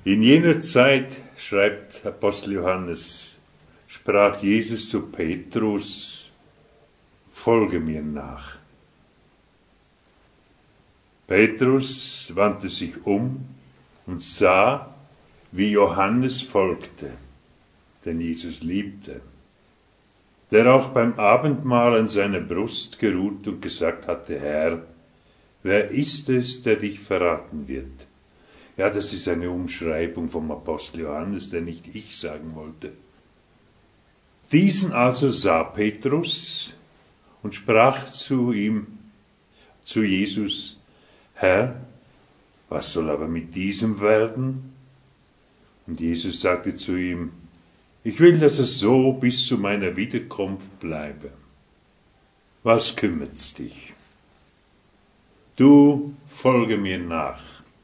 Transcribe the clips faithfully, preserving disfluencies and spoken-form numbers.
In jener Zeit, schreibt Apostel Johannes, sprach Jesus zu Petrus: Folge mir nach. Petrus wandte sich um und sah, wie Johannes folgte, den Jesus liebte, der auch beim Abendmahl an seiner Brust geruht und gesagt hatte: Herr, wer ist es, der dich verraten wird? Ja, das ist eine Umschreibung vom Apostel Johannes, der nicht ich sagen wollte. Diesen also sah Petrus und sprach zu ihm, zu Jesus: Herr, was soll aber mit diesem werden? Und Jesus sagte zu ihm: Ich will, dass es so bis zu meiner Wiederkunft bleibe. Was kümmert's dich? Du folge mir nach.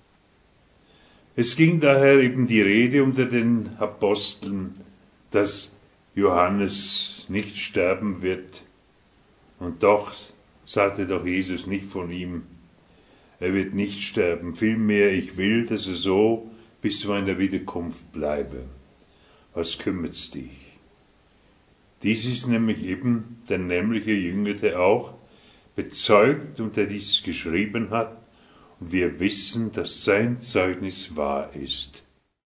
Es ging daher eben die Rede unter den Aposteln, dass Johannes nicht sterben wird. Und doch sagte doch Jesus nicht von ihm, er wird nicht sterben. Vielmehr, ich will, dass er so bis zu meiner Wiederkunft bleibe. Was kümmert's dich? Dies ist nämlich eben der nämliche Jünger, der auch bezeugt und der dies geschrieben hat. Und wir wissen, dass sein Zeugnis wahr ist.